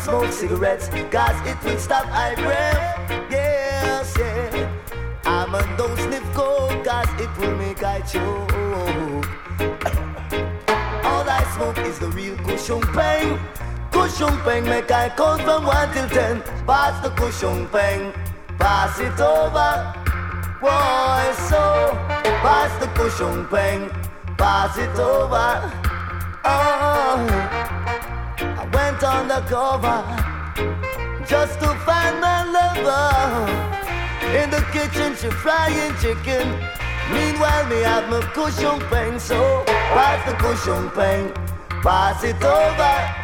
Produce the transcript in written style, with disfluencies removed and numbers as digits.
smoke cigarettes, cause it will stop high breath. Yes, yeah. I'm a don't sniff coke, cause it will make I choke. All I smoke is the real cushion pain. Cushion pain make I count from 1 till 10. Pass the cushion pain, pass it over. Boy, so pass the cushion pain, pass it over. Oh, I went undercover just to find my lover. In the kitchen she frying chicken. Meanwhile me have my cushion pain. So pass the cushion pain, pass it over.